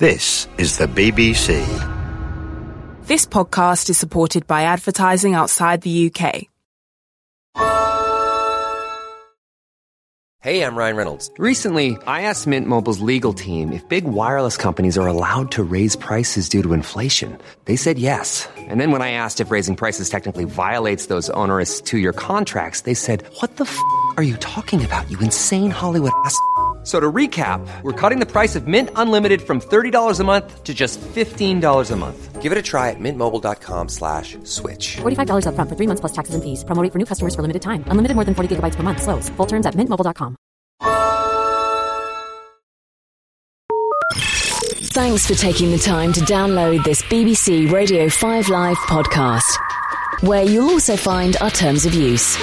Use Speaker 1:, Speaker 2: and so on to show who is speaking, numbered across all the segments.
Speaker 1: This is the BBC.
Speaker 2: This podcast is supported by advertising outside the UK.
Speaker 3: Hey, I'm Ryan Reynolds. Recently, I asked Mint Mobile's legal team if big wireless companies are allowed to raise prices due to inflation. They said yes. And then when I asked if raising prices technically violates those onerous two-year contracts, they said, "What the f*** are you talking about, you insane Hollywood ass?" So to recap, we're cutting the price of Mint Unlimited from $30 a month to just $15 a month. Give it a try at mintmobile.com/switch.
Speaker 4: $45 up front for 3 months plus taxes and fees. Promo rate for new customers for limited time. Unlimited more than 40 gigabytes per month. Slows full terms at mintmobile.com.
Speaker 5: Thanks for taking the time to download this BBC Radio 5 Live podcast, where you'll also find our terms of use.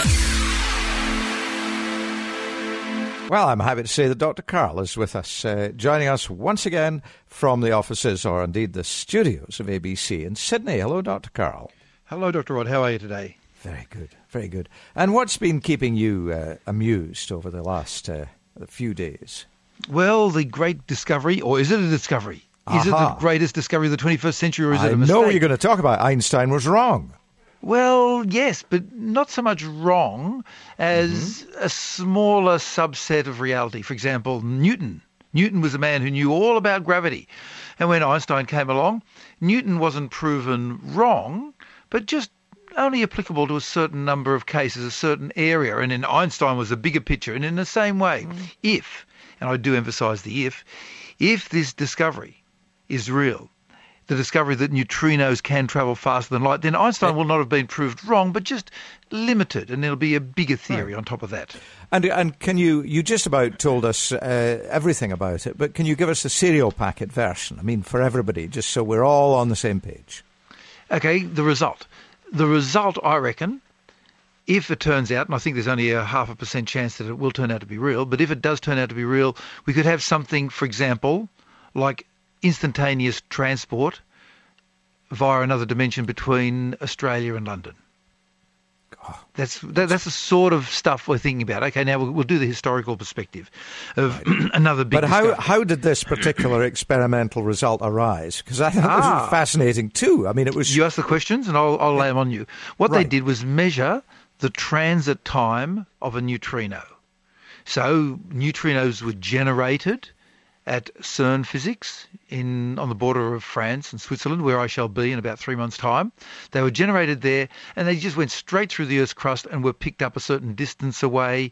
Speaker 6: Well, I'm happy to say that Dr. Karl is with us, joining us once again from the offices, or indeed the studios of ABC in Sydney. Hello, Dr. Karl.
Speaker 7: Hello, Dr. Rod. How are you today?
Speaker 6: Very good, very good. And what's been keeping you amused over the last few days?
Speaker 7: Well, the great discovery, or is it a discovery? Is it the greatest discovery of the 21st century, or is it a mistake?
Speaker 6: I know you're going to talk about Einstein was wrong.
Speaker 7: Well, yes, but not so much wrong as a smaller subset of reality. For example, Newton. Newton was a man who knew all about gravity. And when Einstein came along, Newton wasn't proven wrong, but just only applicable to a certain number of cases, a certain area. And then Einstein was a bigger picture. And in the same way, if, and I do emphasise the if this discovery is real, the discovery that neutrinos can travel faster than light, then Einstein will not have been proved wrong, but just limited, and there'll be a bigger theory on top of that.
Speaker 6: And can you just about told us everything about it, but can you give us a serial packet version? I mean, for everybody, just so we're all on the same page.
Speaker 7: Okay, the result. The result, I reckon, if it turns out, and I think there's only a 0.5% chance that it will turn out to be real, but if it does turn out to be real, we could have something, for example, like instantaneous transport via another dimension between Australia and London. That's the sort of stuff we're thinking about. Okay, now we'll do the historical perspective of another big discovery.
Speaker 6: But how did this particular experimental result arise? Because I thought it was fascinating too. I mean, it was...
Speaker 7: You asked the questions and I'll lay them on you. What they did was measure the transit time of a neutrino. So neutrinos were generated at CERN Physics on the border of France and Switzerland, where I shall be in about 3 months' time. They were generated there, and they just went straight through the Earth's crust and were picked up a certain distance away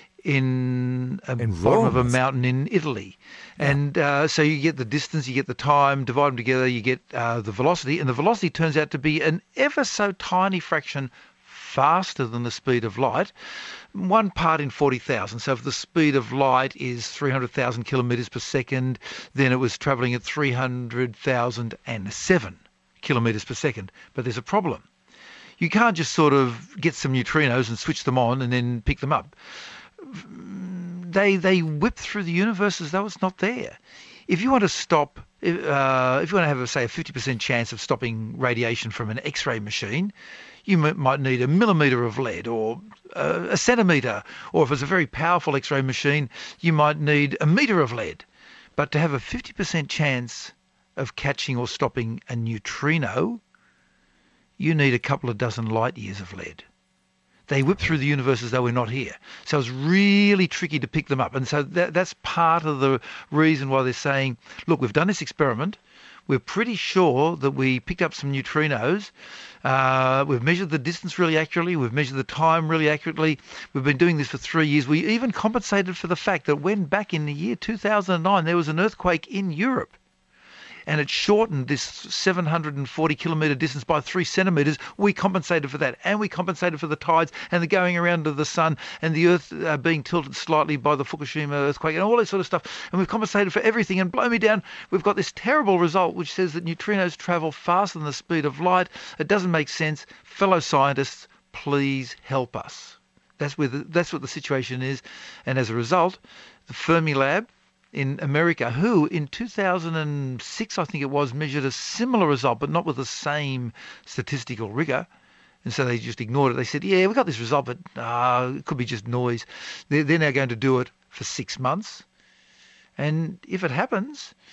Speaker 7: in bottom of a mountain in Italy. Yeah. And so you get the distance, you get the time, divide them together, you get the velocity, and the velocity turns out to be an ever so tiny fraction faster than the speed of light, 1 part in 40,000. So if the speed of light is 300,000 kilometres per second, then it was travelling at 300,007 kilometres per second. But there's a problem. You can't just sort of get some neutrinos and switch them on and then pick them up. They whip through the universe as though it's not there. If you want to stop, if you want to have, say, a 50% chance of stopping radiation from an X-ray machine, you might need a millimetre of lead or a centimetre. Or if it's a very powerful X-ray machine, you might need a metre of lead. But to have a 50% chance of catching or stopping a neutrino, you need a couple of dozen light years of lead. They whip through the universe as though we're not here. So it's really tricky to pick them up. And so that's part of the reason why they're saying, look, we've done this experiment. We're pretty sure that we picked up some neutrinos. We've measured the distance really accurately. We've measured the time really accurately. We've been doing this for 3 years. We even compensated for the fact that when back in the year 2009, there was an earthquake in Europe, and it shortened this 740 kilometre distance by 3 centimetres. We compensated for that, and we compensated for the tides and the going around of the sun and the Earth being tilted slightly by the Fukushima earthquake and all that sort of stuff. And we've compensated for everything. And blow me down, we've got this terrible result which says that neutrinos travel faster than the speed of light. It doesn't make sense. Fellow scientists, please help us. That's what the situation is. And as a result, the Fermilab in America, who in 2006, I think it was, measured a similar result, but not with the same statistical rigour. And so they just ignored it. They said, yeah, we got this result, but it could be just noise. They're now going to do it for 6 months. And if it happens,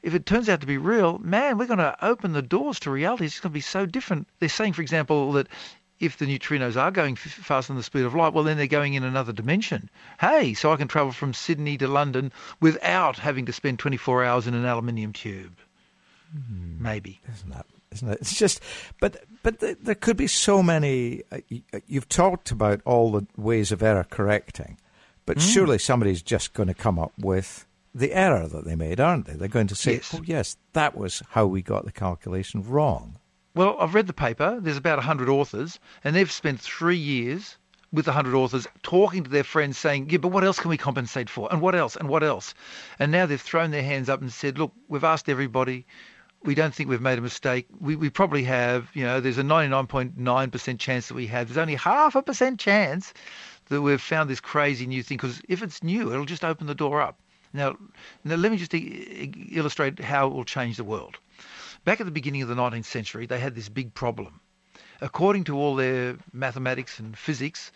Speaker 7: if it turns out to be real, man, we're going to open the doors to reality. It's going to be so different. They're saying, for example, that if the neutrinos are going faster than the speed of light, well, then they're going in another dimension. Hey, so I can travel from Sydney to London without having to spend 24 hours in an aluminium tube. Maybe.
Speaker 6: Isn't it? It's just, but there could be so many. You've talked about all the ways of error correcting, but surely somebody's just going to come up with the error that they made, aren't they? They're going to say,
Speaker 7: Yes.
Speaker 6: "Oh, yes, that was how we got the calculation wrong."
Speaker 7: Well, I've read the paper. There's about 100 authors, and they've spent 3 years with 100 authors talking to their friends saying, yeah, but what else can we compensate for? And what else? And what else? And now they've thrown their hands up and said, look, we've asked everybody. We don't think we've made a mistake. We probably have, there's a 99.9% chance that we have. There's only 0.5% chance that we've found this crazy new thing, because if it's new, it'll just open the door up. Now let me just illustrate how it will change the world. Back at the beginning of the 19th century, they had this big problem. According to all their mathematics and physics,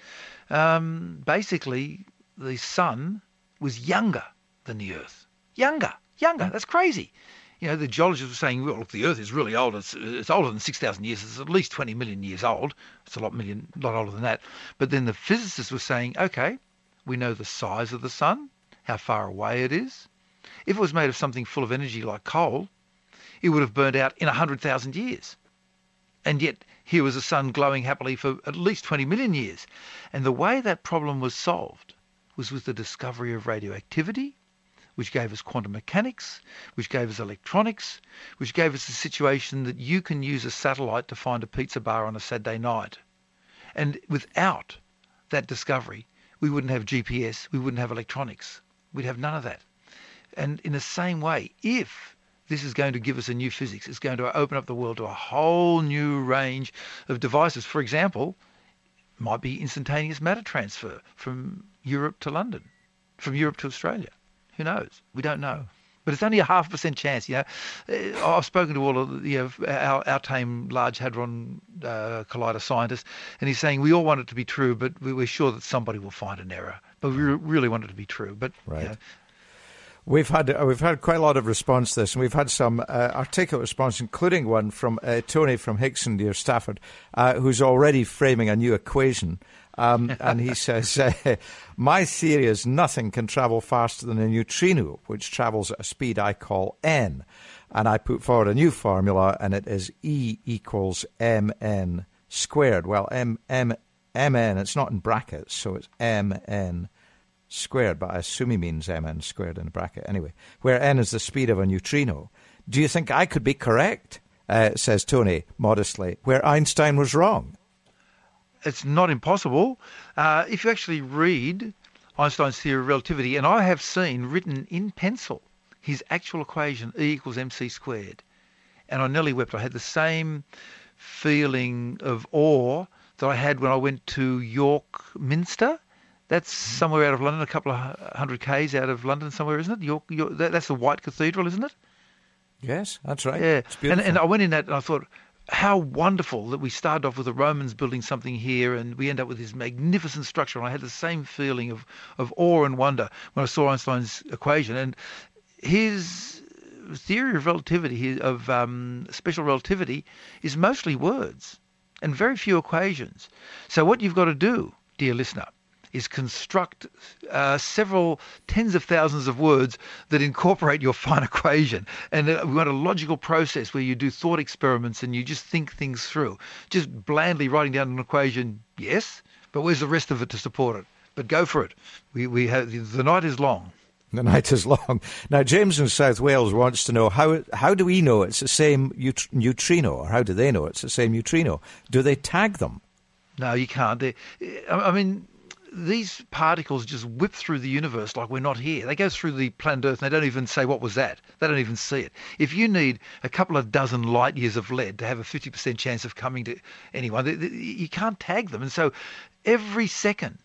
Speaker 7: basically the sun was younger than the Earth. Younger. That's crazy. The geologists were saying, well, look, the Earth is really old. It's older than 6,000 years. It's at least 20 million years old. It's a lot older than that. But then the physicists were saying, okay, we know the size of the sun, how far away it is. If it was made of something full of energy like coal, it would have burned out in 100,000 years. And yet, here was the sun glowing happily for at least 20 million years. And the way that problem was solved was with the discovery of radioactivity, which gave us quantum mechanics, which gave us electronics, which gave us the situation that you can use a satellite to find a pizza bar on a Saturday night. And without that discovery, we wouldn't have GPS, we wouldn't have electronics. We'd have none of that. And in the same way, if this is going to give us a new physics, it's going to open up the world to a whole new range of devices. For example, might be instantaneous matter transfer from Europe to London, from Europe to Australia. Who knows? We don't know. But it's only a 0.5% chance. I've spoken to all of our tame Large Hadron Collider scientists, and he's saying we all want it to be true, but we're sure that somebody will find an error. But we really want it to be true. But
Speaker 6: right. We've had quite a lot of response to this, and we've had some articulate response, including one from Tony from Hickson near Stafford, who's already framing a new equation. And he says, my theory is nothing can travel faster than a neutrino, which travels at a speed I call n. And I put forward a new formula, and it is E equals mn squared. Well, mn, it's not in brackets, so it's mn squared, but I assume he means mn squared in a bracket. Anyway, where n is the speed of a neutrino. Do you think I could be correct, says Tony modestly, where Einstein was wrong?
Speaker 7: It's not impossible. If you actually read Einstein's theory of relativity, and I have seen written in pencil his actual equation, E equals mc squared, and I nearly wept. I had the same feeling of awe that I had when I went to York Minster. That's somewhere out of London, a couple of 100 k's out of London somewhere, isn't it? York, that's the White Cathedral, isn't it?
Speaker 6: Yes, that's right.
Speaker 7: Yeah,
Speaker 6: it's beautiful.
Speaker 7: And I went in that and I thought, how wonderful that we started off with the Romans building something here and we end up with this magnificent structure. And I had the same feeling of awe and wonder when I saw Einstein's equation. And his theory of relativity, of special relativity, is mostly words and very few equations. So what you've got to do, dear listener, is construct several tens of thousands of words that incorporate your fine equation. And we want a logical process where you do thought experiments and you just think things through. Just blandly writing down an equation, yes, but where's the rest of it to support it? But go for it. We have, the night is long.
Speaker 6: The night is long. Now, James in South Wales wants to know, how do we know it's the same neutrino, or how do they know it's the same neutrino? Do they tag them?
Speaker 7: No, you can't. I mean, these particles just whip through the universe like we're not here. They go through the planet Earth and they don't even say, what was that? They don't even see it. If you need a couple of dozen light years of lead to have a 50% chance of coming to anyone, you can't tag them. And so every second,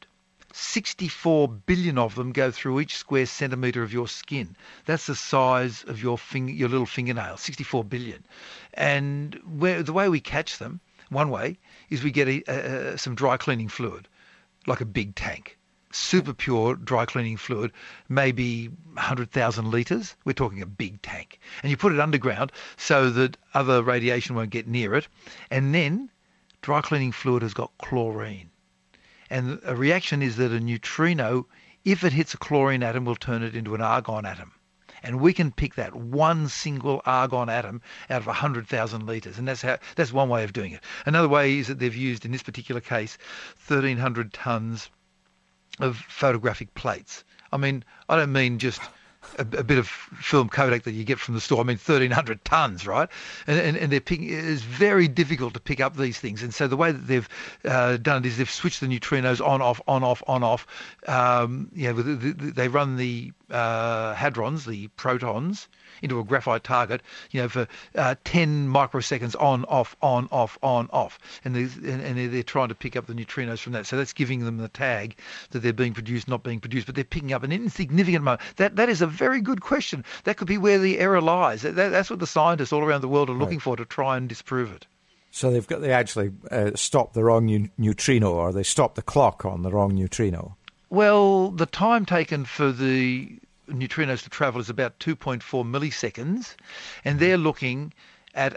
Speaker 7: 64 billion of them go through each square centimetre of your skin. That's the size of your little fingernail, 64 billion. And the way we catch them, one way, is we get some dry cleaning fluid, like a big tank. super pure dry cleaning fluid, maybe 100,000 litres. We're talking a big tank. And you put it underground so that other radiation won't get near it. And then dry cleaning fluid has got chlorine. And a reaction is that a neutrino, if it hits a chlorine atom, will turn it into an argon atom. And we can pick that one single argon atom out of 100,000 litres. And that's one way of doing it. Another way is that they've used, in this particular case, 1,300 tonnes of photographic plates. I mean, I don't mean just a bit of film Kodak that you get from the store. I mean 1,300 tonnes, right? And they're picking. It's very difficult to pick up these things. And so the way that they've done it is they've switched the neutrinos on, off, on, off, on, off. They run the hadrons, the protons, into a graphite target, for 10 microseconds on, off, on, off, on, off. And they're trying to pick up the neutrinos from that. So that's giving them the tag that they're being produced, not being produced. But they're picking up an insignificant amount. That is a very good question. That could be where the error lies. That's what the scientists all around the world are looking for to try and disprove it.
Speaker 6: So they actually stopped the wrong neutrino, or they stopped the clock on the wrong neutrino.
Speaker 7: Well, the time taken for the neutrinos to travel is about 2.4 milliseconds, and they're looking at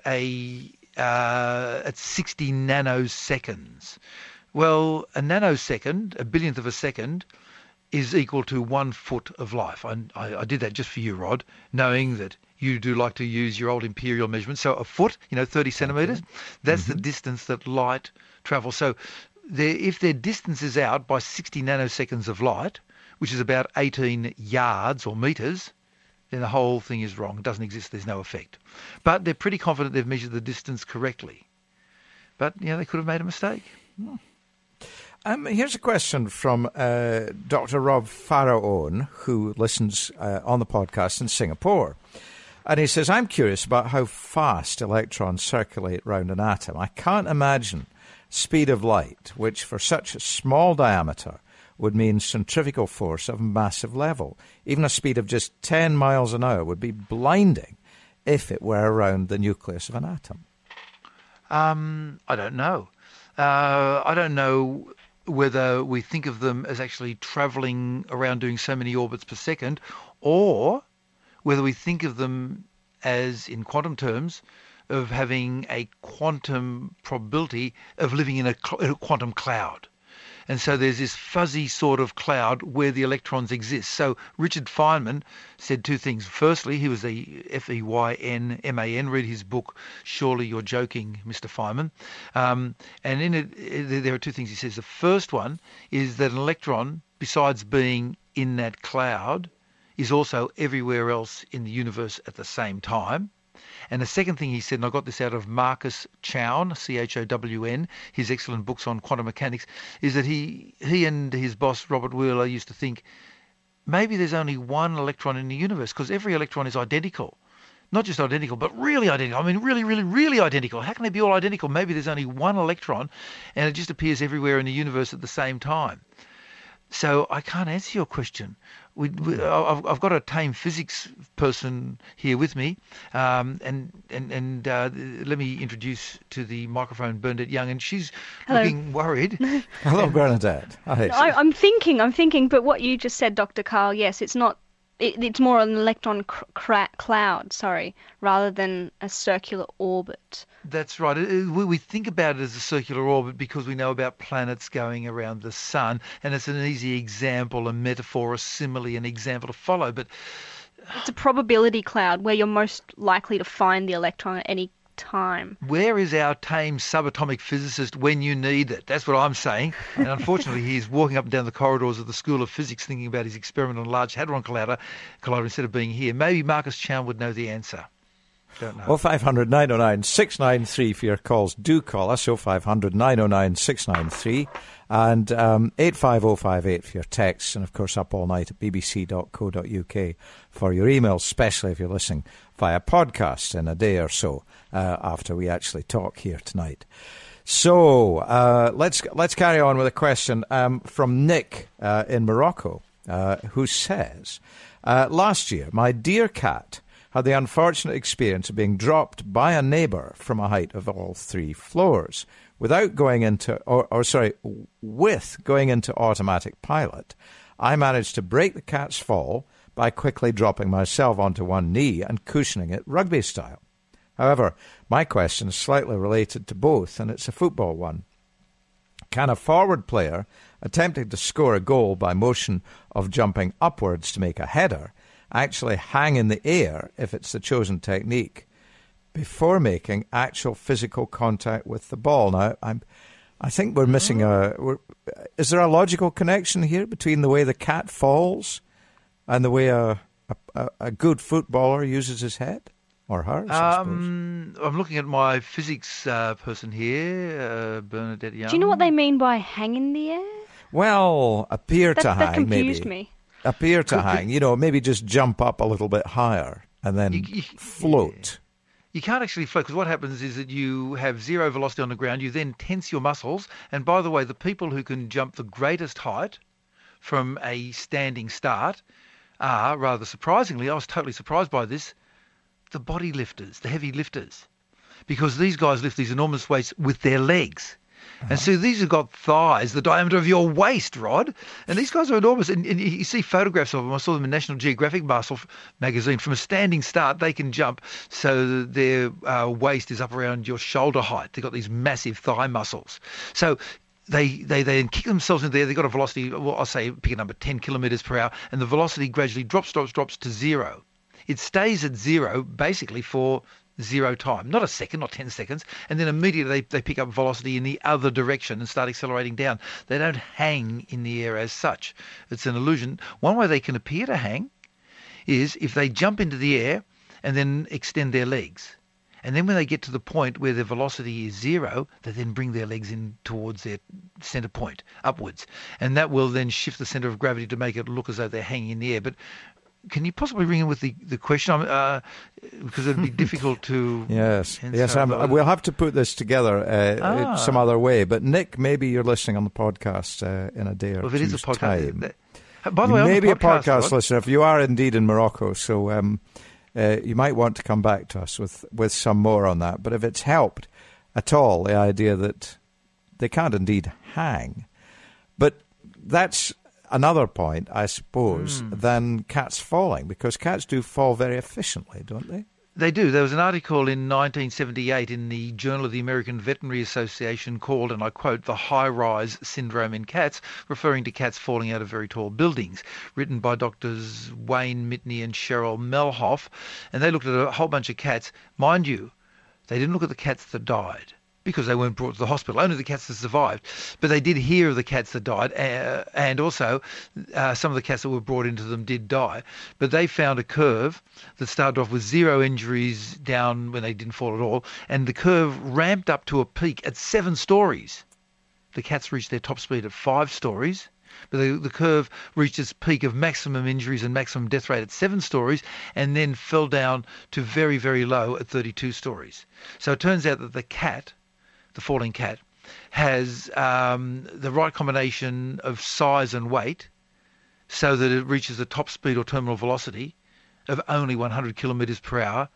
Speaker 7: at 60 nanoseconds. Well, a nanosecond, a billionth of a second, is equal to 1 foot of life. I did that just for you, Rod, knowing that you do like to use your old imperial measurements. So a foot, 30 centimetres, that's the distance that light travels. So if their distance is out by 60 nanoseconds of light, which is about 18 yards or metres, then the whole thing is wrong. It doesn't exist. There's no effect. But they're pretty confident they've measured the distance correctly. But, they could have made a mistake.
Speaker 6: Here's a question from Dr. Rob Faraone, who listens on the podcast in Singapore. And he says, I'm curious about how fast electrons circulate round an atom. I can't imagine speed of light, which for such a small diameter would mean centrifugal force of massive level. Even a speed of just 10 miles an hour would be blinding if it were around the nucleus of an atom.
Speaker 7: I don't know. I don't know whether we think of them as actually travelling around doing so many orbits per second, or whether we think of them as, in quantum terms, of having a quantum probability of living in a quantum cloud. And so there's this fuzzy sort of cloud where the electrons exist. So Richard Feynman said two things. Firstly, he was a Feynman. Read his book, Surely You're Joking, Mr. Feynman. And in it, there are two things he says. The first one is that an electron, besides being in that cloud, is also everywhere else in the universe at the same time. And the second thing he said, and I got this out of Marcus Chown, Chown, his excellent books on quantum mechanics, is that he and his boss, Robert Wheeler, used to think maybe there's only one electron in the universe, because every electron is identical. Not just identical, but really identical. I mean, really, really, really identical. How can they be all identical? Maybe there's only one electron, and it just appears everywhere in the universe at the same time. So I can't answer your question. I've got a tame physics person here with me, and let me introduce to the microphone Bernadette Young, and she's looking worried.
Speaker 6: Hello, Bernadette. Hi.
Speaker 8: I'm thinking, but what you just said, Dr. Karl, yes, it's not. It's more an electron cloud, rather than a circular orbit.
Speaker 7: That's right. We think about it as a circular orbit because we know about planets going around the sun, and it's an easy example, a metaphor, a simile, an example to follow. But
Speaker 8: it's a probability cloud where you're most likely to find the electron at any time.
Speaker 7: Where is our tame subatomic physicist when you need it? That's what I'm saying. And unfortunately, he's walking up and down the corridors of the School of Physics thinking about his experiment on a Large Hadron Collider instead of being here. Maybe Marcus Chown would know the answer. Don't know. 0500 909 693 for your calls. Do call us, 0500 909 693, and 85058 for your texts, and of course up all night at bbc.co.uk for your emails, especially if you're listening via podcast in a day or so after we actually talk here tonight. So let's carry on with a question from Nick in Morocco, who says, last year my dear cat
Speaker 6: had the unfortunate experience of being dropped by a neighbour from a height of all 3 floors. Without going into, with going into automatic pilot, I managed to break the cat's fall by quickly dropping myself onto one knee and cushioning it rugby style. However, my question is slightly related to both, and it's a football one. Can a forward player attempting to score a goal by motion of jumping upwards to make a header actually hang in the air if it's the chosen technique before making actual physical contact with the ball? Now, I think we're missing is there a logical connection here between the way the cat falls and the way a good footballer uses his head? Or hers, I suppose.
Speaker 7: I'm looking at my physics person here, Bernadette Young.
Speaker 8: Do you know what they mean by hang in the air?
Speaker 6: Well, appear to hang,
Speaker 8: that confused
Speaker 6: maybe.
Speaker 8: Me.
Speaker 6: Appear to hang, maybe just jump up a little bit higher and then float.
Speaker 7: You can't actually float, because what happens is that you have zero velocity on the ground, you then tense your muscles, and by the way, the people who can jump the greatest height from a standing start are, rather surprisingly, I was totally surprised by this, the body lifters, the heavy lifters, because these guys lift these enormous weights with their legs. And so these have got thighs the diameter of your waist, Rod. And these guys are enormous. And you see photographs of them. I saw them in National Geographic Muscle magazine. From a standing start, they can jump so that their waist is up around your shoulder height. They've got these massive thigh muscles. So they then kick themselves into the air. They've got a velocity, well, I'll say, pick a number, 10 kilometres per hour. And the velocity gradually drops to zero. It stays at zero basically for zero time, not a second, not 10 seconds, and then immediately they pick up velocity in the other direction and start accelerating down. They don't hang in the air as such. It's an illusion. One way they can appear to hang is if they jump into the air and then extend their legs. And then when they get to the point where their velocity is zero, they then bring their legs in towards their centre point, upwards. And that will then shift the centre of gravity to make it look as though they're hanging in the air. But can you possibly ring in with the question? Because it'd be difficult to...
Speaker 6: Yes, we'll have to put this together some other way. But Nick, maybe you're listening on the podcast in a day or
Speaker 7: if it is a podcast,
Speaker 6: time.
Speaker 7: By the way,
Speaker 6: maybe
Speaker 7: on the podcast,
Speaker 6: a podcast listener, if you are indeed in Morocco, so you might want to come back to us with some more on that. But if it's helped at all, the idea that they can't indeed hang. But that's another point, I suppose, than cats falling, because cats do fall very efficiently, don't they?
Speaker 7: They do. There was an article in 1978 in the Journal of the American Veterinary Association called, and I quote, "The High-Rise Syndrome in Cats," referring to cats falling out of very tall buildings, written by doctors Wayne Mitney and Cheryl Melhoff. And they looked at a whole bunch of cats. Mind you, they didn't look at the cats that died, because they weren't brought to the hospital, only the cats that survived. But they did hear of the cats that died, and also some of the cats that were brought into them did die. But they found a curve that started off with 0 injuries down when they didn't fall at all, and the curve ramped up to a peak at 7 stories. The cats reached their top speed at 5 stories, but the curve reached its peak of maximum injuries and maximum death rate at 7 stories, and then fell down to very, very low at 32 stories. So it turns out that the falling cat, has the right combination of size and weight so that it reaches the top speed or terminal velocity of only 100 kilometres per hour.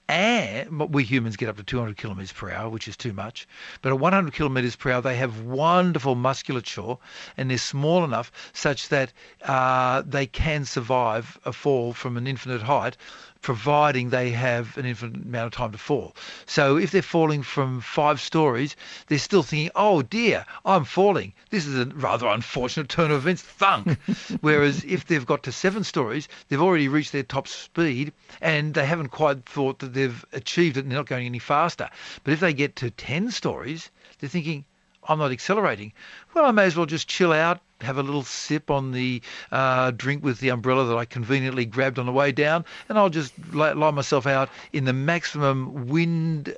Speaker 7: And we humans get up to 200 kilometres per hour, which is too much. But at 100 kilometres per hour, they have wonderful musculature, and they're small enough such that they can survive a fall from an infinite height, providing they have an infinite amount of time to fall. So if they're falling from 5 stories, they're still thinking, oh dear, I'm falling. This is a rather unfortunate turn of events, thunk. Whereas if they've got to 7 stories, they've already reached their top speed, and they haven't quite thought that they've achieved it and they're not going any faster. But if they get to 10 stories, they're thinking, I'm not accelerating. Well, I may as well just chill out, have a little sip on the drink with the umbrella that I conveniently grabbed on the way down, and I'll just lie myself out in the maximum wind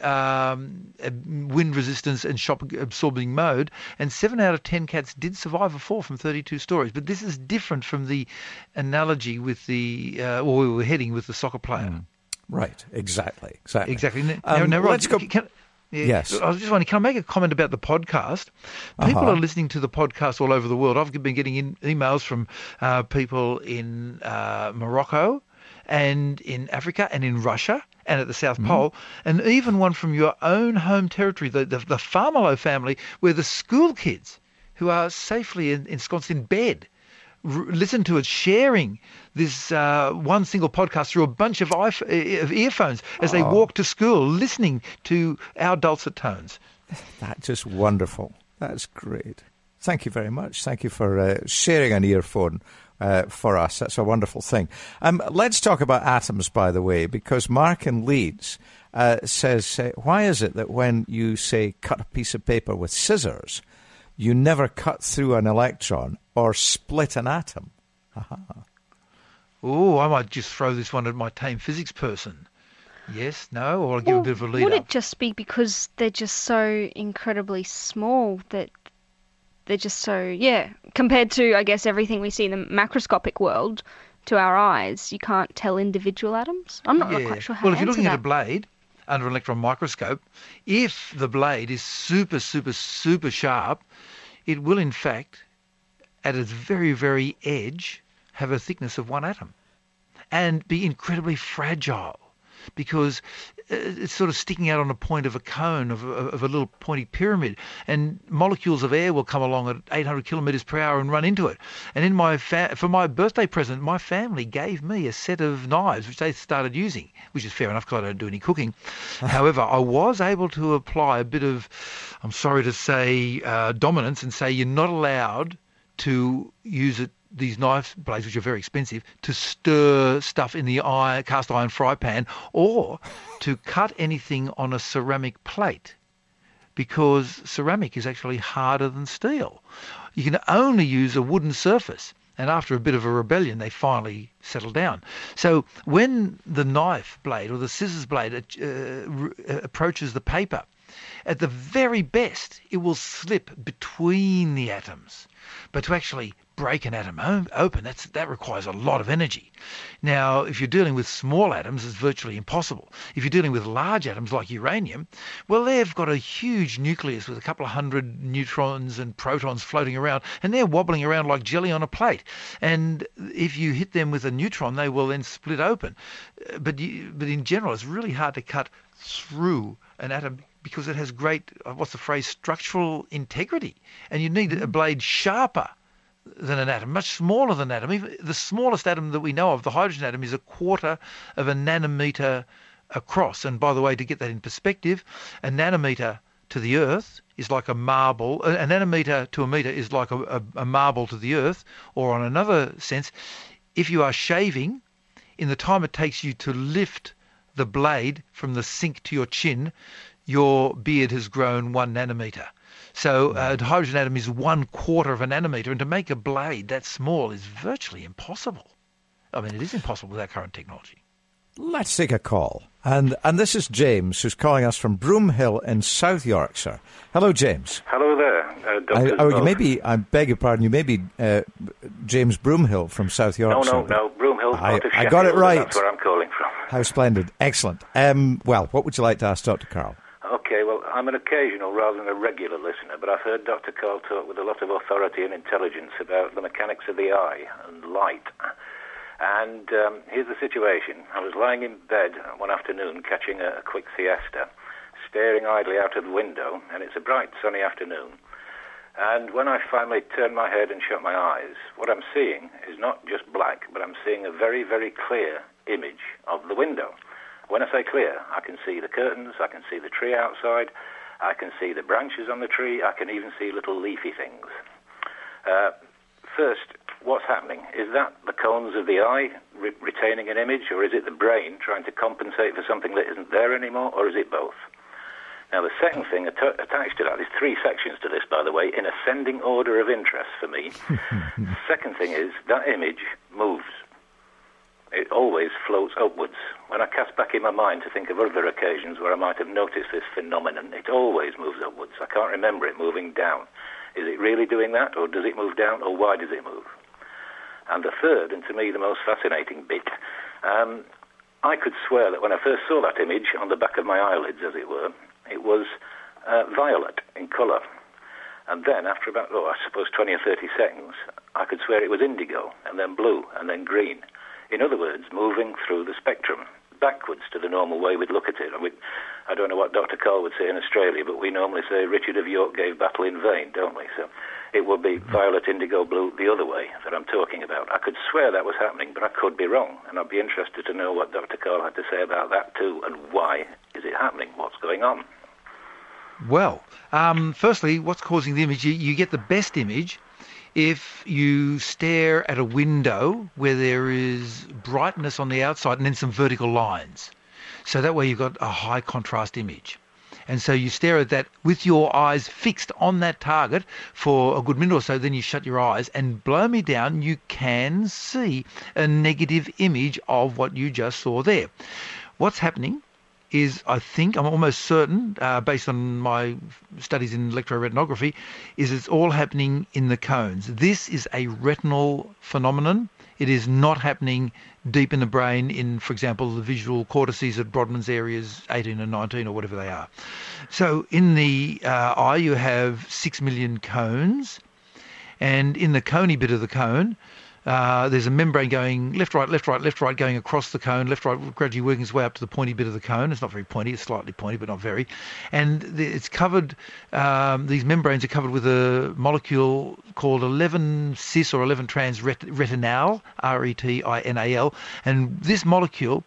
Speaker 7: resistance and shock absorbing mode. And 7 out of 10 cats did survive a fall from 32 stories. But this is different from the analogy with we were heading with the soccer player.
Speaker 6: Right, exactly.
Speaker 7: Now,
Speaker 6: let's go.
Speaker 7: Yes. I was just wondering, can I make a comment about the podcast? People are listening to the podcast all over the world. I've been getting emails from people in Morocco and in Africa and in Russia and at the South Pole, and even one from your own home territory, the Farmelo family, where the school kids who are safely ensconced in bed listen to it, sharing this one single podcast through a bunch of earphones as they walk to school, listening to our dulcet tones.
Speaker 6: That's just wonderful. That's great. Thank you very much. Thank you for sharing an earphone for us. That's a wonderful thing. Let's talk about atoms, by the way, because Mark in Leeds says, why is it that when you, say, cut a piece of paper with scissors, you never cut through an electron or split an atom?
Speaker 7: Oh, I might just throw this one at my tame physics person. Yes, no, or I'll give a bit of a lead
Speaker 8: Would
Speaker 7: up.
Speaker 8: it just be because they're just so incredibly small that they're just so, compared to, I guess, everything we see in the macroscopic world to our eyes, you can't tell individual atoms? I'm not quite sure how
Speaker 7: Well,
Speaker 8: to
Speaker 7: if you're looking
Speaker 8: answer
Speaker 7: at a blade under an electron microscope, if the blade is super, super, super sharp, it will, in fact, at its very, very edge, have a thickness of one atom and be incredibly fragile because it's sort of sticking out on a point of a cone of a little pointy pyramid, and molecules of air will come along at 800 kilometres per hour and run into it. And in for my birthday present, my family gave me a set of knives which they started using, which is fair enough because I don't do any cooking. However, I was able to apply a bit of, I'm sorry to say, dominance and say you're not allowed to use these knife blades, which are very expensive, to stir stuff in the cast iron fry pan or to cut anything on a ceramic plate, because ceramic is actually harder than steel. You can only use a wooden surface, and after a bit of a rebellion, they finally settle down. So when the knife blade or the scissors blade approaches the paper, at the very best, it will slip between the atoms. But to actually break an atom open, that requires a lot of energy. Now, if you're dealing with small atoms, it's virtually impossible. If you're dealing with large atoms like uranium, well, they've got a huge nucleus with a couple of hundred neutrons and protons floating around, and they're wobbling around like jelly on a plate. And if you hit them with a neutron, they will then split open. But in general, it's really hard to cut through an atom because it has great, structural integrity. And you need a blade sharper than an atom, much smaller than an atom. Even the smallest atom that we know of, the hydrogen atom, is 1/4 of a nanometer across. And by the way, to get that in perspective, a nanometer to the Earth is like a marble. A nanometer to a meter is like a marble to the Earth. Or on another sense, if you are shaving, in the time it takes you to lift the blade from the sink to your chin, your beard has grown 1 nanometer. So a hydrogen atom is 1/4 of a nanometer, and to make a blade that small is virtually impossible. I mean, it is impossible with our current technology.
Speaker 6: Let's take a call. And this is James, who's calling us from Broomhill in South Yorkshire. Hello, James.
Speaker 9: Hello there, Dr.
Speaker 6: I beg your pardon, you may be James Broomhill from South Yorkshire.
Speaker 9: No, Broomhill.
Speaker 6: I got it right.
Speaker 9: That's where I'm calling from.
Speaker 6: How splendid. Excellent. Well, what would you like to ask Dr. Karl?
Speaker 9: Okay, well, I'm an occasional rather than a regular listener, but I've heard Dr. Karl talk with a lot of authority and intelligence about the mechanics of the eye and light. And here's the situation. I was lying in bed one afternoon catching a quick siesta, staring idly out of the window, and it's a bright sunny afternoon. And when I finally turned my head and shut my eyes, what I'm seeing is not just black, but I'm seeing a very, very clear image of the window. When I say clear, I can see the curtains, I can see the tree outside, I can see the branches on the tree, I can even see little leafy things. First, what's happening? Is that the cones of the eye retaining an image, or is it the brain trying to compensate for something that isn't there anymore, or is it both? Now, the second thing attached to that, there's 3 sections to this, by the way, in ascending order of interest for me. Second thing is, that image moves. It always floats upwards. When I cast back in my mind to think of other occasions where I might have noticed this phenomenon, it always moves upwards. I can't remember it moving down. Is it really doing that, or does it move down, or why does it move? And the third, and to me the most fascinating bit, I could swear that when I first saw that image on the back of my eyelids, as it were, it was violet in colour. And then after about, I suppose 20 or 30 seconds, I could swear it was indigo, and then blue, and then green. In other words, moving through the spectrum, backwards to the normal way we'd look at it. I don't know what Dr. Cole would say in Australia, but we normally say Richard of York gave battle in vain, don't we? So it would be violet, indigo, blue the other way that I'm talking about. I could swear that was happening, but I could be wrong, and I'd be interested to know what Dr. Cole had to say about that too, and why is it happening? What's going on?
Speaker 7: Well, firstly, what's causing the image? You get the best image if you stare at a window where there is brightness on the outside and then some vertical lines. So that way you've got a high contrast image. And so you stare at that with your eyes fixed on that target for a good minute or so, then you shut your eyes and blow me down, you can see a negative image of what you just saw there. What's happening is, I think, I'm almost certain, based on my studies in electroretinography, is it's all happening in the cones. This is a retinal phenomenon. It is not happening deep in the brain in, for example, the visual cortices at Brodmann's areas 18 and 19 or whatever they are. So in the eye you have 6 million cones, and in the coney bit of the cone, there's a membrane going left, right, left, right, left, right, going across the cone, left, right, gradually working its way up to the pointy bit of the cone. It's not very pointy, it's slightly pointy, but not very. And it's covered, these membranes are covered with a molecule called 11-cis or 11-trans-retinal, R-E-T-I-N-A-L. And this molecule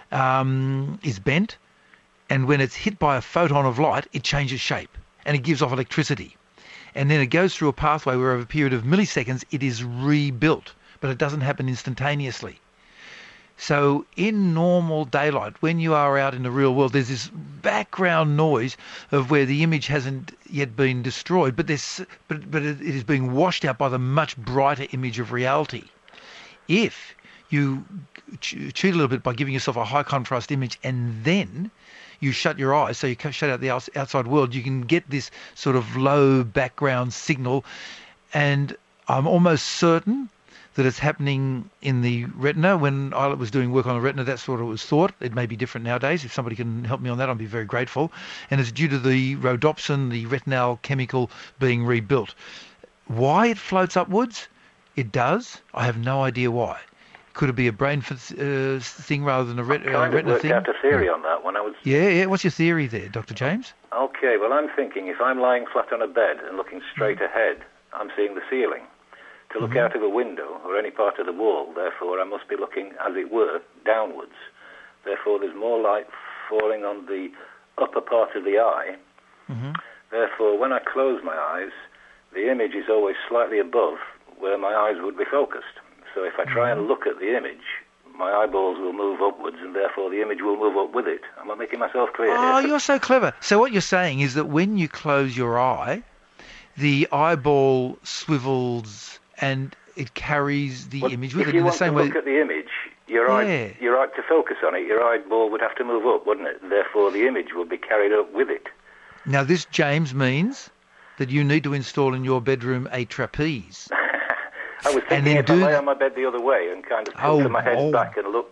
Speaker 7: is bent, and when it's hit by a photon of light, it changes shape, and it gives off electricity. And then it goes through a pathway where over a period of milliseconds it is rebuilt, but it doesn't happen instantaneously. So in normal daylight, when you are out in the real world, there's this background noise of where the image hasn't yet been destroyed, but it is being washed out by the much brighter image of reality. If you cheat a little bit by giving yourself a high contrast image and then you shut your eyes, so you shut out the outside world, you can get this sort of low background signal. And I'm almost certain that it's happening in the retina. When I was doing work on the retina, that's what it was thought. It may be different nowadays. If somebody can help me on that, I'd be very grateful. And it's due to the rhodopsin, the retinal chemical, being rebuilt. Why it floats upwards? It does. I have no idea why. Could it be a brain thing rather than a retina thing? I worked
Speaker 9: out a theory on that when I was...
Speaker 7: Yeah. What's your theory there, Dr. James?
Speaker 9: Okay, well, I'm thinking if I'm lying flat on a bed and looking straight ahead, I'm seeing the ceiling. To look out of a window or any part of the wall, therefore, I must be looking, as it were, downwards. Therefore, there's more light falling on the upper part of the eye. Therefore, when I close my eyes, the image is always slightly above where my eyes would be focused. So if I try and look at the image, my eyeballs will move upwards, and therefore the image will move up with it. Am I making myself clear here?
Speaker 7: Oh, you're so clever. So what you're saying is that when you close your eye, the eyeball swivels and it carries the image with it in the same way.
Speaker 9: If you want to look at the image, your eye to focus on it, your eyeball would have to move up, wouldn't it? Therefore the image would be carried up with it.
Speaker 7: Now this, James, means that you need to install in your bedroom a trapeze.
Speaker 9: I was thinking if I lay on my bed the other way and kind of tilted my head back and looked...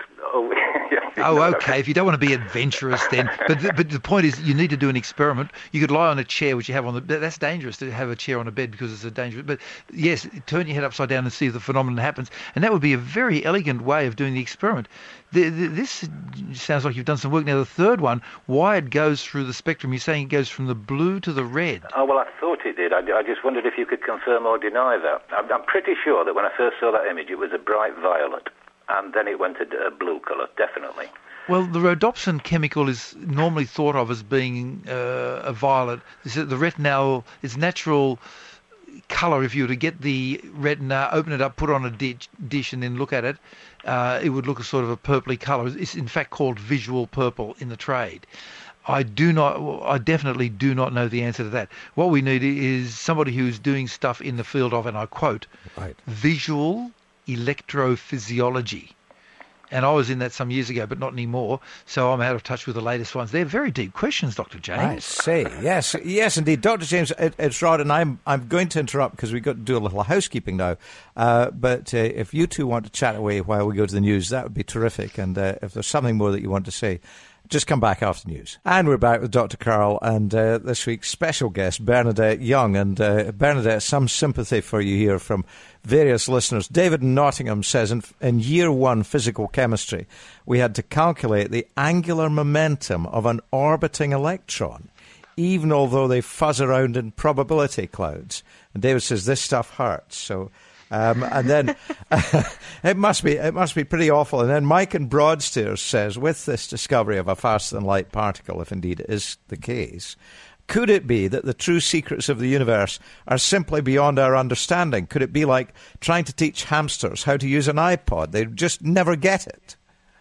Speaker 7: okay. If you don't want to be adventurous then. But the point is you need to do an experiment. You could lie on a chair, which you have on the bed. That's dangerous to have a chair on a bed because it's a dangerous... But yes, turn your head upside down and see if the phenomenon happens. And that would be a very elegant way of doing the experiment. This sounds like you've done some work. Now, the third one, why it goes through the spectrum, you're saying it goes from the blue to the red.
Speaker 9: Oh, well, I thought it did. I just wondered if you could confirm or deny that. I'm pretty sure that when I first saw that image, it was a bright violet, and then it went to a blue colour, definitely.
Speaker 7: Well, the rhodopsin chemical is normally thought of as being a violet. The retinal is natural colour. If you were to get the retina, open it up, put it on a dish and then look at it, it would look a sort of a purpley colour. It's in fact called visual purple in the trade. I definitely do not know the answer to that. What we need is somebody who's doing stuff in the field of, and I quote, visual electrophysiology. And I was in that some years ago, but not anymore. So I'm out of touch with the latest ones. They're very deep questions, Dr. James.
Speaker 6: I see. Yes, indeed. Dr. James, it's right, and I'm going to interrupt because we've got to do a little housekeeping now. But if you two want to chat away while we go to the news, that would be terrific. And if there's something more that you want to say, Just come back after the news. And we're back with Dr. Karl and this week's special guest, Bernadette Young. And Bernadette, some sympathy for you here from various listeners. David in Nottingham says, in year 1 physical chemistry, we had to calculate the angular momentum of an orbiting electron, even although they fuzz around in probability clouds. And David says, this stuff hurts. So... and then it must be pretty awful. And then Mike in Broadstairs says, with this discovery of a faster-than-light particle, if indeed it is the case, could it be that the true secrets of the universe are simply beyond our understanding? Could it be like trying to teach hamsters how to use an iPod? They just never get it.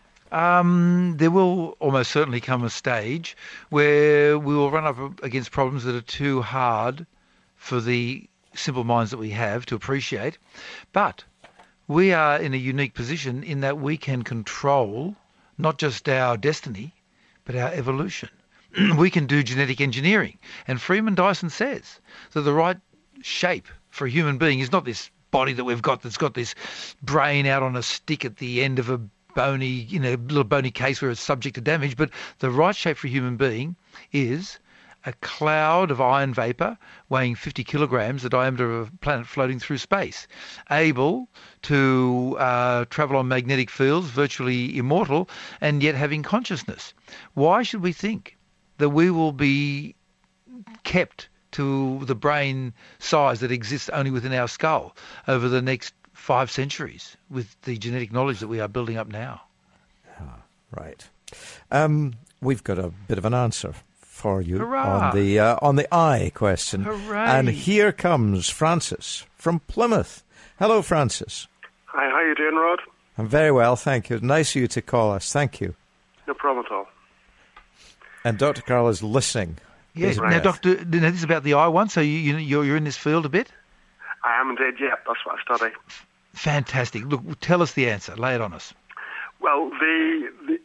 Speaker 7: There will almost certainly come a stage where we will run up against problems that are too hard for the simple minds that we have to appreciate. But we are in a unique position in that we can control not just our destiny, but our evolution. We can do genetic engineering. And Freeman Dyson says that the right shape for a human being is not this body that we've got that's got this brain out on a stick at the end of a bony, little bony case where it's subject to damage, but the right shape for a human being is a cloud of iron vapour weighing 50 kilograms, the diameter of a planet floating through space, able to travel on magnetic fields, virtually immortal, and yet having consciousness. Why should we think that we will be kept to the brain size that exists only within our skull over the next 5 centuries with the genetic knowledge that we are building up now?
Speaker 6: Right. We've got a bit of an answer for you
Speaker 7: Hurrah.
Speaker 6: on the eye question.
Speaker 7: Hooray.
Speaker 6: And here comes Francis from Plymouth. Hello, Francis.
Speaker 10: Hi, how you doing, Rod?
Speaker 6: I'm very well, thank you. Nice of you to call us. Thank you.
Speaker 10: No problem at all.
Speaker 6: And Dr. Karl is listening.
Speaker 7: Yes. Now, Doctor, this is about the eye one, so you're in this field a bit?
Speaker 10: I am indeed, yeah. That's what I study.
Speaker 7: Fantastic. Look, tell us the answer. Lay it on us.
Speaker 10: Well, the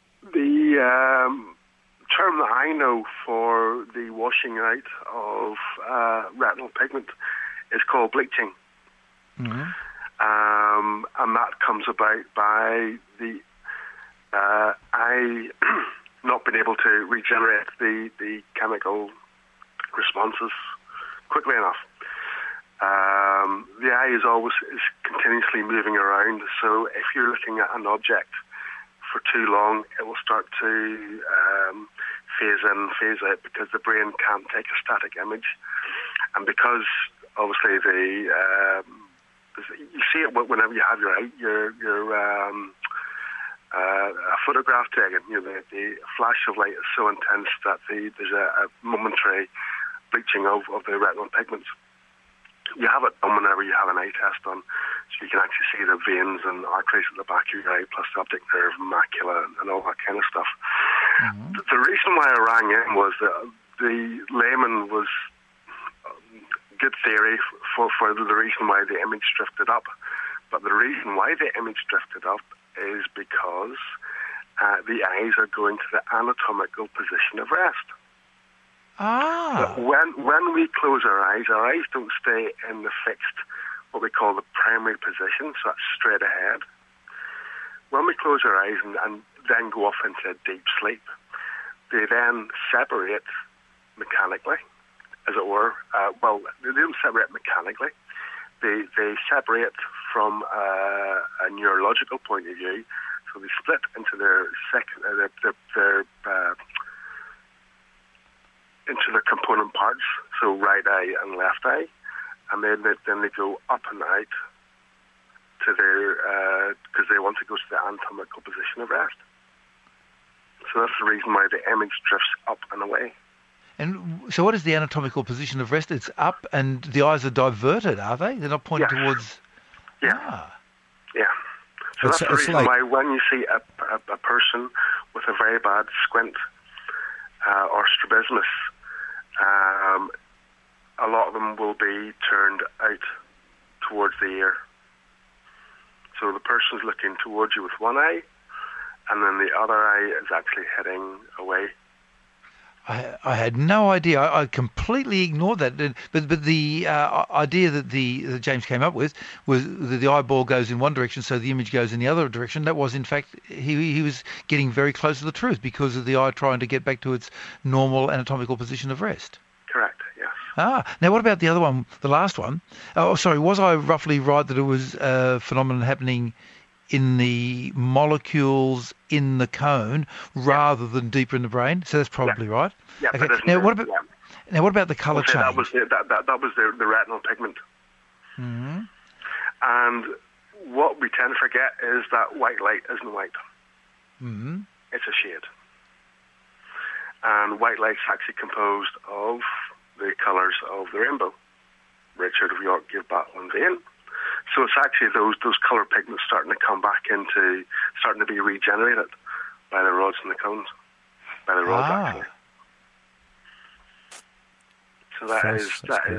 Speaker 10: term that I know for the washing out of retinal pigment is called bleaching.
Speaker 7: Mm-hmm.
Speaker 10: And that comes about by the eye not being able to regenerate the chemical responses quickly enough. The eye is continuously moving around, so if you're looking at an object for too long, it will start to phase in, phase out, because the brain can't take a static image. And because obviously you see it whenever you have your a photograph taken, the flash of light is so intense that there's a momentary bleaching of the retinal pigments. You have it done whenever you have an eye test done, so you can actually see the veins and arteries at the back of your eye, plus the optic nerve, macula, and all that kind of stuff. Mm-hmm. The reason why I rang in was that the layman was good theory for the reason why the image drifted up. But the reason why the image drifted up is because the eyes are going to the anatomical position of rest.
Speaker 7: Ah.
Speaker 10: But when we close our eyes don't stay in the fixed, what we call the primary position, so that's straight ahead. When we close our eyes and then go off into a deep sleep, they then separate mechanically, as it were. Well, they don't separate mechanically. They separate from a neurological point of view. So they split into their component parts, so right eye and left eye, and then they go up and out to their because they want to go to the anatomical position of rest. So that's the reason why the image drifts up and away.
Speaker 7: And so what is the anatomical position of rest? It's up and the eyes are diverted, are they? They're not pointing towards...
Speaker 10: Yeah.
Speaker 7: Ah.
Speaker 10: Yeah. So that's the reason why when you see a person with a very bad squint or strabismus, a lot of them will be turned out towards the ear. So the person's looking towards you with one eye, and then the other eye is actually heading away.
Speaker 7: I had no idea. I completely ignored that. But the idea that James came up with was that the eyeball goes in one direction, so the image goes in the other direction. That was, in fact, he was getting very close to the truth because of the eye trying to get back to its normal anatomical position of rest.
Speaker 10: Correct, yes.
Speaker 7: Now what about the other one, the last one? Oh, sorry, was I roughly right that it was a phenomenon happening in the molecules in the cone rather than deeper in the brain? So that's probably right.
Speaker 10: Yeah.
Speaker 7: Okay. Now what about the colour change?
Speaker 10: That was the retinal pigment.
Speaker 7: Mm-hmm.
Speaker 10: And what we tend to forget is that white light isn't white.
Speaker 7: Mm-hmm.
Speaker 10: It's a shade. And white light's actually composed of the colours of the rainbow. Richard of York gave battle in vain. So it's actually those colour pigments starting to come back starting to be regenerated by the rods and the cones. By the rods, actually. So that is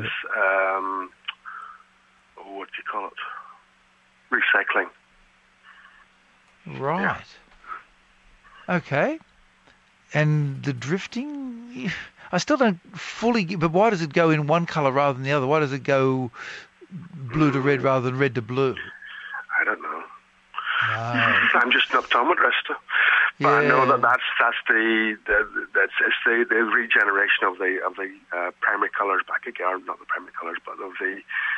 Speaker 10: what do you call it? Recycling.
Speaker 7: Right. Yeah. Okay. And the drifting, I still don't fully get, but why does it go in one colour rather than the other? Why does it go blue to red rather than red to blue?
Speaker 10: I don't know.
Speaker 7: No.
Speaker 10: I'm just an optometrist, but I know that's the regeneration of the primary colours back again, not the primary colours, but of the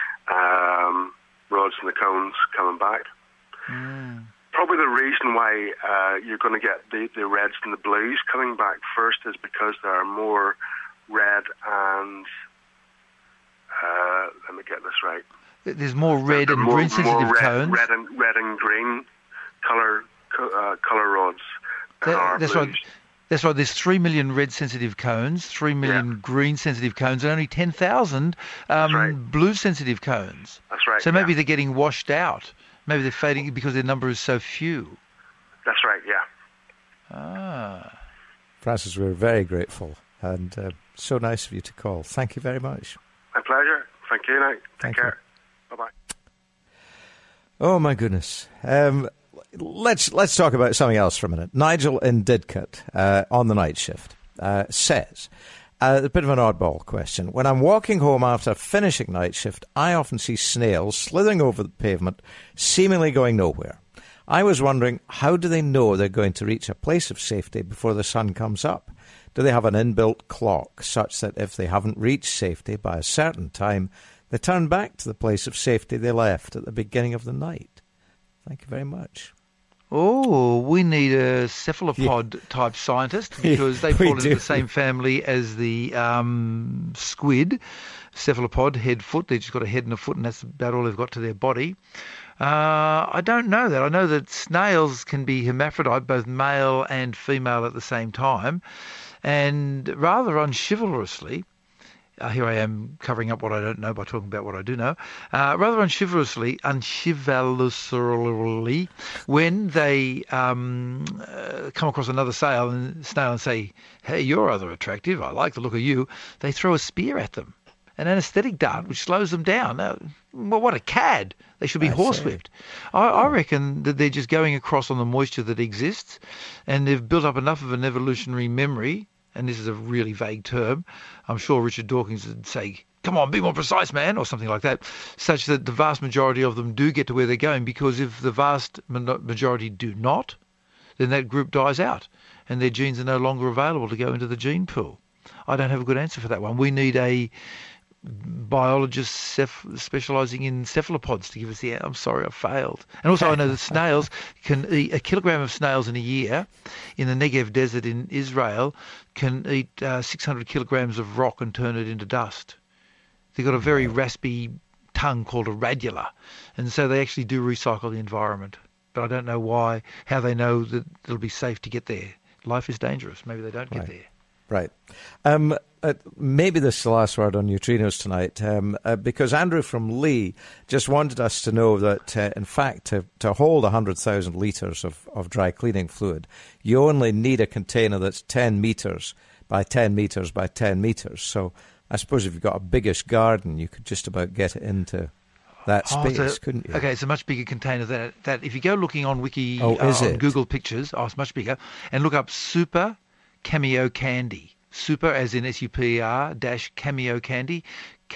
Speaker 10: rods and the cones coming back.
Speaker 7: Mm.
Speaker 10: Probably the reason why you're going to get the reds and the blues coming back first is because there are more red and let me get this right.
Speaker 7: There's more red and green sensitive cones.
Speaker 10: Red and green color rods.
Speaker 7: That's right. That's right. There's 3 million red sensitive cones, 3 million green sensitive cones, and only 10,000 blue sensitive cones.
Speaker 10: That's right.
Speaker 7: So maybe they're getting washed out. Maybe they're fading because their number is so few.
Speaker 10: That's right. Yeah.
Speaker 6: Francis, we're very grateful, and so nice of you to call. Thank you very much.
Speaker 10: My pleasure. Thank you. Now, take care. Bye-bye.
Speaker 6: Oh, my goodness. Let's talk about something else for a minute. Nigel in Didcot, on the night shift, says, a bit of an oddball question. When I'm walking home after finishing night shift, I often see snails slithering over the pavement, seemingly going nowhere. I was wondering, how do they know they're going to reach a place of safety before the sun comes up? Do they have an inbuilt clock such that if they haven't reached safety by a certain time, they turn back to the place of safety they left at the beginning of the night? Thank you very much.
Speaker 7: Oh, we need a cephalopod-type scientist because they fall into the same family as the squid. Cephalopod, head, foot. They've just got a head and a foot, and that's about all they've got to their body. I don't know that. I know that snails can be hermaphrodite, both male and female at the same time. And rather unchivalrously, here I am covering up what I don't know by talking about what I do know. Rather unchivalrously, when they come across another snail and say, "Hey, you're rather attractive. I like the look of you," they throw a spear at them, an anaesthetic dart, which slows them down. Now, well, what a cad! They should be horsewhipped. I reckon that they're just going across on the moisture that exists, and they've built up enough of an evolutionary memory. And this is a really vague term. I'm sure Richard Dawkins would say, "Come on, be more precise, man," or something like that, such that the vast majority of them do get to where they're going, because if the vast majority do not, then that group dies out and their genes are no longer available to go into the gene pool. I don't have a good answer for that one. We need a biologist specialising in cephalopods to give us the answer. I'm sorry, I failed. And also I know that snails can eat a kilogram of snails in a year in the Negev desert in Israel can eat 600 kilograms of rock and turn it into dust. They've got a very raspy tongue called a radula, and so they actually do recycle the environment. But I don't know how they know that it'll be safe to get there. Life is dangerous. Maybe they don't get there.
Speaker 6: Right. Maybe this is the last word on neutrinos tonight, because Andrew from Lee just wanted us to know that, in fact, to hold 100,000 litres of dry cleaning fluid, you only need a container that's 10 metres by 10 metres by 10 metres. So I suppose if you've got a biggish garden, you could just about get it into that space, couldn't you?
Speaker 7: Okay, it's a much bigger container than that. If you go looking on on Google Pictures, it's much bigger, and look up Super Cameo Candy. super as in SUPER dash Cameo Candy,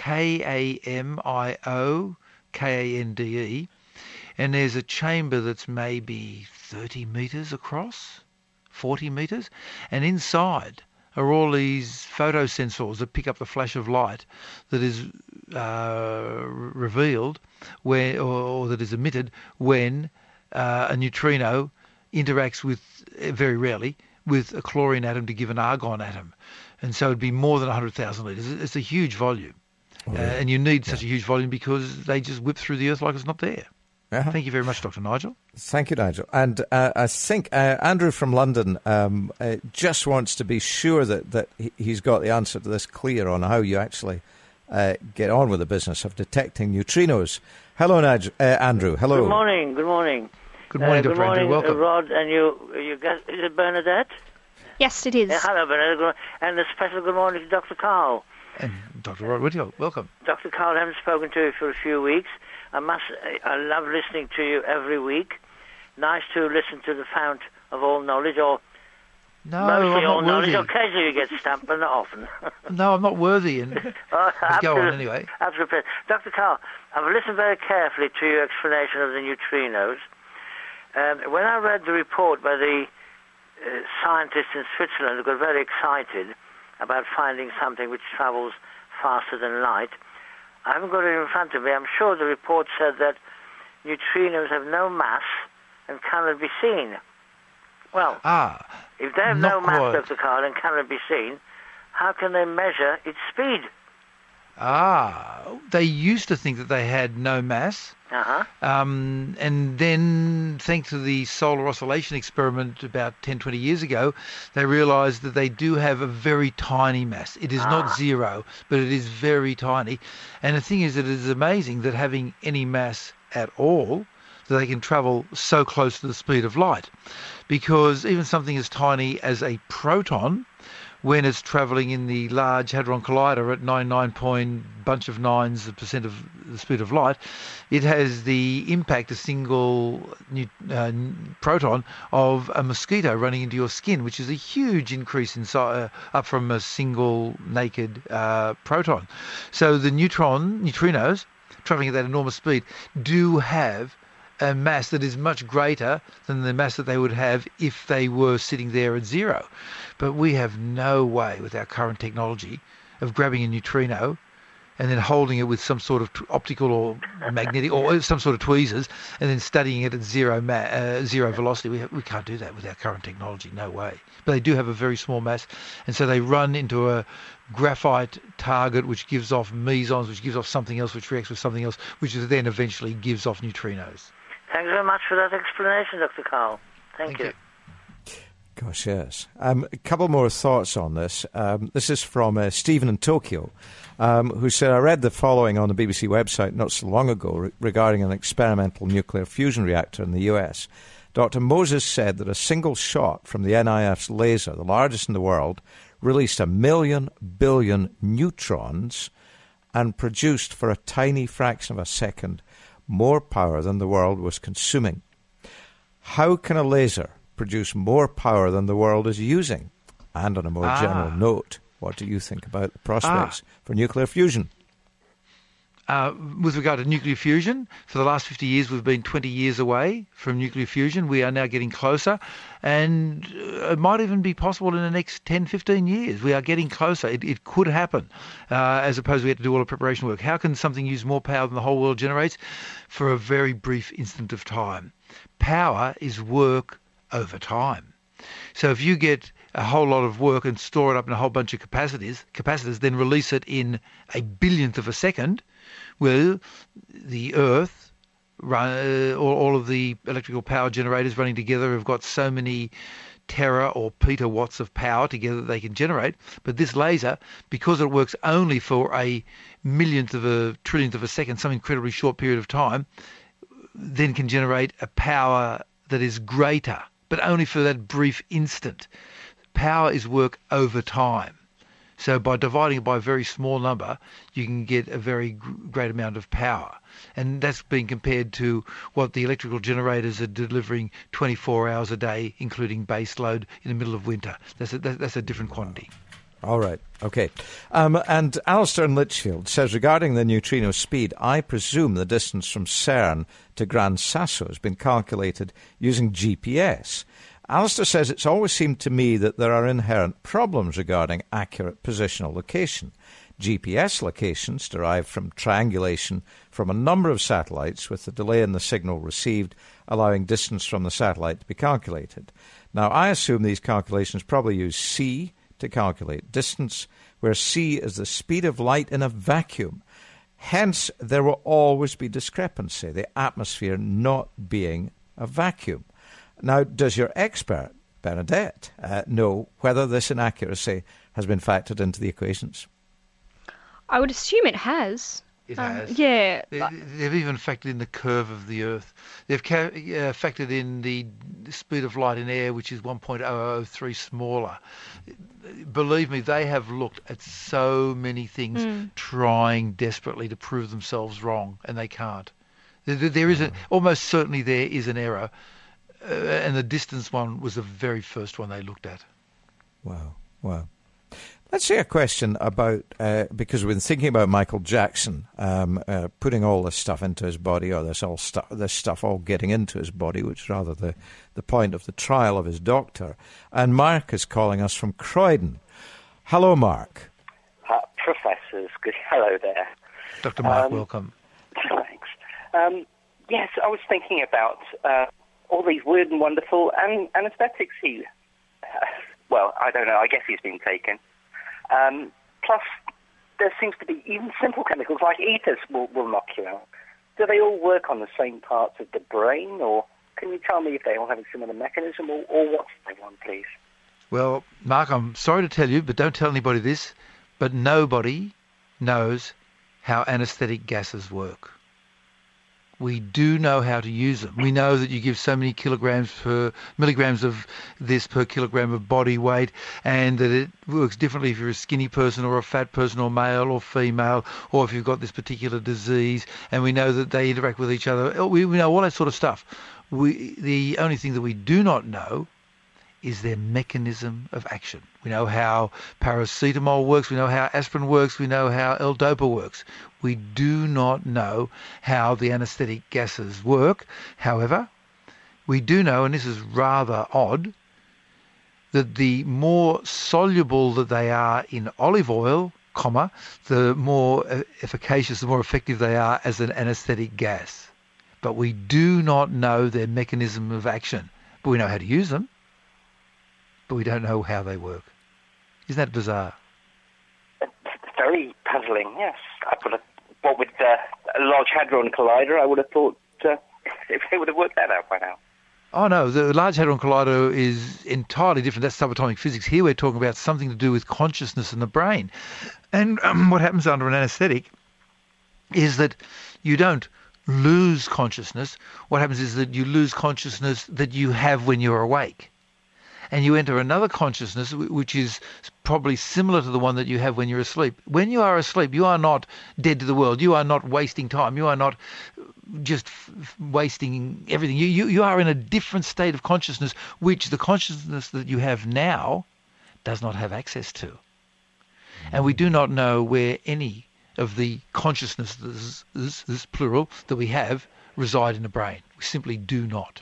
Speaker 7: KAMIO KANDE, and there's a chamber that's maybe 30 metres across, 40 metres, and inside are all these photosensors that pick up the flash of light that is revealed or that is emitted when a neutrino interacts with, very rarely, with a chlorine atom to give an argon atom. And so it'd be more than 100,000 litres. It's a huge volume. And you need such a huge volume because they just whip through the earth like it's not there.
Speaker 6: Uh-huh.
Speaker 7: Thank you very much, Dr. Nigel.
Speaker 6: Thank you, Nigel. And I think Andrew from London just wants to be sure that he's got the answer to this clear on how you actually get on with the business of detecting neutrinos. Hello, Andrew. Hello.
Speaker 11: Good morning. Good morning.
Speaker 7: Good morning, Dr. Andrew. Welcome.
Speaker 11: Rod, and you guys, is it Bernadette?
Speaker 8: Yes, it is.
Speaker 11: Hello, Bernadette. And a special good morning to Dr. Carl.
Speaker 7: And Dr. Rod Whitfield, welcome.
Speaker 11: Dr. Carl, I haven't spoken to you for a few weeks. I love listening to you every week. Nice to listen to the fount of all knowledge, or mostly all knowledge. Occasionally you get stumped, but not often.
Speaker 7: No, I'm not worthy. And go on anyway.
Speaker 11: Absolutely. Dr. Carl, I've listened very carefully to your explanation of the neutrinos. When I read the report by the scientists in Switzerland who got very excited about finding something which travels faster than light, I haven't got it in front of me. I'm sure the report said that neutrinos have no mass and cannot be seen. Well, if they have no mass, Dr. Carl, and cannot be seen, how can they measure its speed?
Speaker 7: They used to think that they had no mass. And then, thanks to the solar oscillation experiment about 10, 20 years ago, they realised that they do have a very tiny mass. It is not zero, but it is very tiny. And the thing is that it is amazing that having any mass at all, that they can travel so close to the speed of light. Because even something as tiny as a proton, when it's travelling in the Large Hadron Collider at 99% of the speed of light, it has the impact, a single proton, of a mosquito running into your skin, which is a huge increase in size, up from a single naked proton. So the neutrinos, travelling at that enormous speed, do have a mass that is much greater than the mass that they would have if they were sitting there at zero. But we have no way with our current technology of grabbing a neutrino and then holding it with some sort of optical or magnetic or some sort of tweezers and then studying it at zero velocity. We can't do that with our current technology, no way. But they do have a very small mass, and so they run into a graphite target which gives off mesons, which gives off something else, which reacts with something else, which then eventually gives off neutrinos.
Speaker 11: Thanks very much for that explanation, Dr. Carl. Thank you.
Speaker 6: Gosh, yes. A couple more thoughts on this. This is from Stephen in Tokyo, who said, I read the following on the BBC website not so long ago regarding an experimental nuclear fusion reactor in the US. Dr. Moses said that a single shot from the NIF's laser, the largest in the world, released 1 million billion neutrons and produced for a tiny fraction of a second more power than the world was consuming. How can a laser produce more power than the world is using? And on a more general note, what do you think about the prospects for nuclear fusion?
Speaker 7: With regard to nuclear fusion, for the last 50 years we've been 20 years away from nuclear fusion. We are now getting closer, and it might even be possible in the next 10, 15 years. We are getting closer. It could happen, as opposed to we have to do all the preparation work. How can something use more power than the whole world generates? For a very brief instant of time. Power is work over time. So if you get a whole lot of work and store it up in a whole bunch of capacitors, then release it in a billionth of a second, well, the Earth, all of the electrical power generators running together have got so many tera or petawatts of power together that they can generate. But this laser, because it works only for a millionth of a trillionth of a second, some incredibly short period of time, then can generate a power that is greater, but only for that brief instant. Power is work over time. So by dividing it by a very small number, you can get a very great amount of power. And that's being compared to what the electrical generators are delivering 24 hours a day, including base load in the middle of winter. That's a different quantity.
Speaker 6: All right, okay. And Alistair in Litchfield says, regarding the neutrino speed, I presume the distance from CERN to Gran Sasso has been calculated using GPS. Alistair says, it's always seemed to me that there are inherent problems regarding accurate positional location. GPS locations derive from triangulation from a number of satellites with the delay in the signal received, allowing distance from the satellite to be calculated. Now, I assume these calculations probably use c to calculate distance, where c is the speed of light in a vacuum. Hence, there will always be discrepancy, the atmosphere not being a vacuum. Now, does your expert, Bernadette, know whether this inaccuracy has been factored into the equations?
Speaker 8: I would assume it has.
Speaker 7: It has.
Speaker 8: Yeah.
Speaker 7: They've even factored in the curve of the Earth. They've factored in the speed of light in air, which is 1.003 smaller. Believe me, they have looked at so many things, trying desperately to prove themselves wrong, and they can't. There is almost certainly there is an error, and the distance one was the very first one they looked at.
Speaker 6: Wow. Let's say a question about, because we've been thinking about Michael Jackson putting all this stuff into his body, or this stuff all getting into his body, which is rather the point of the trial of his doctor. And Mark is calling us from Croydon. Hello, Mark.
Speaker 12: Professors, good. Hello there.
Speaker 7: Dr. Mark, welcome.
Speaker 12: Thanks. Yes, I was thinking about all these weird and wonderful anesthetics well, I don't know, I guess he's been taken. Plus, there seems to be even simple chemicals like ethers will knock you out. Do they all work on the same parts of the brain, or can you tell me if they all have a similar mechanism, or what's the one, please?
Speaker 7: Well, Mark, I'm sorry to tell you, but don't tell anybody this, but nobody knows how anaesthetic gases work. We do know how to use them. We know that you give so many milligrams of this per kilogram of body weight, and that it works differently if you're a skinny person or a fat person or male or female, or if you've got this particular disease, and we know that they interact with each other. We know all that sort of stuff. The only thing that we do not know is their mechanism of action. We know how paracetamol works, we know how aspirin works, we know how L-Dopa works. We do not know how the anaesthetic gases work. However, we do know, and this is rather odd, that the more soluble that they are in olive oil, the more efficacious, the more effective they are as an anaesthetic gas. But we do not know their mechanism of action. But we know how to use them, but we don't know how they work. Isn't that bizarre?
Speaker 12: Very puzzling, yes. What with a Large Hadron Collider, I would have thought they would have worked that out by now.
Speaker 7: Oh, no, the Large Hadron Collider is entirely different. That's subatomic physics. Here we're talking about something to do with consciousness in the brain. And what happens under an anaesthetic is that you don't lose consciousness. What happens is that you lose consciousness that you have when you're awake. And you enter another consciousness, which is probably similar to the one that you have when you're asleep. When you are asleep, you are not dead to the world. You are not wasting time. You are not just wasting everything. You are in a different state of consciousness, which the consciousness that you have now does not have access to. And we do not know where any of the consciousnesses, this plural, that we have reside in the brain. We simply do not.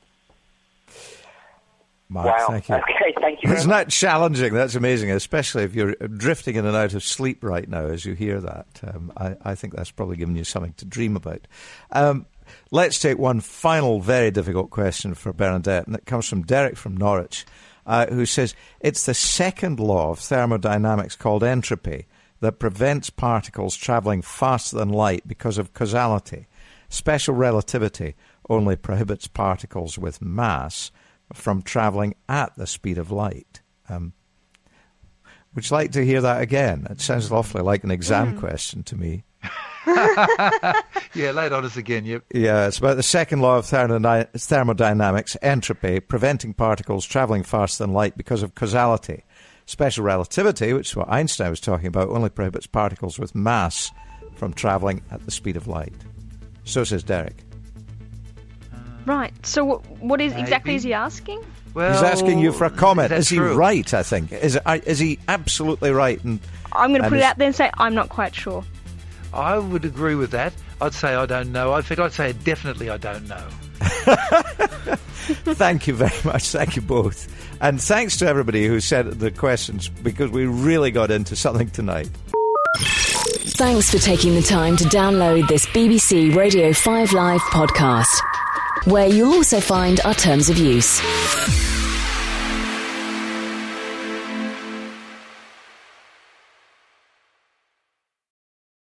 Speaker 6: Mark,
Speaker 12: wow.
Speaker 6: Thank you.
Speaker 12: Okay, thank you.
Speaker 6: Isn't that challenging? That's amazing, especially if you're drifting in and out of sleep right now as you hear that. I think that's probably given you something to dream about. Let's take one final very difficult question for Bernadette, and it comes from Derek from Norwich, who says, it's the second law of thermodynamics called entropy that prevents particles travelling faster than light because of causality. Special relativity only prohibits particles with mass from travelling at the speed of light. Would you like to hear that again? It sounds awfully like an exam question to me.
Speaker 7: Yeah, lay it on us again, yep.
Speaker 6: Yeah, it's about the second law of thermodynamics, entropy, preventing particles travelling faster than light because of causality. Special relativity, which is what Einstein was talking about, only prohibits particles with mass from travelling at the speed of light. So says Derek.
Speaker 8: Right. So what exactly is he asking?
Speaker 7: Well,
Speaker 6: he's asking you for a comment. Is he
Speaker 7: true?
Speaker 6: right, I think? Is he absolutely right? And
Speaker 8: I'm going to put it out there and say I'm not quite sure.
Speaker 7: I would agree with that. I'd say I don't know. In fact, I'd say definitely I don't know.
Speaker 6: Thank you very much. Thank you both. And thanks to everybody who sent the questions, because we really got into something tonight.
Speaker 5: Thanks for taking the time to download this BBC Radio 5 Live podcast, where you'll also find our terms of use.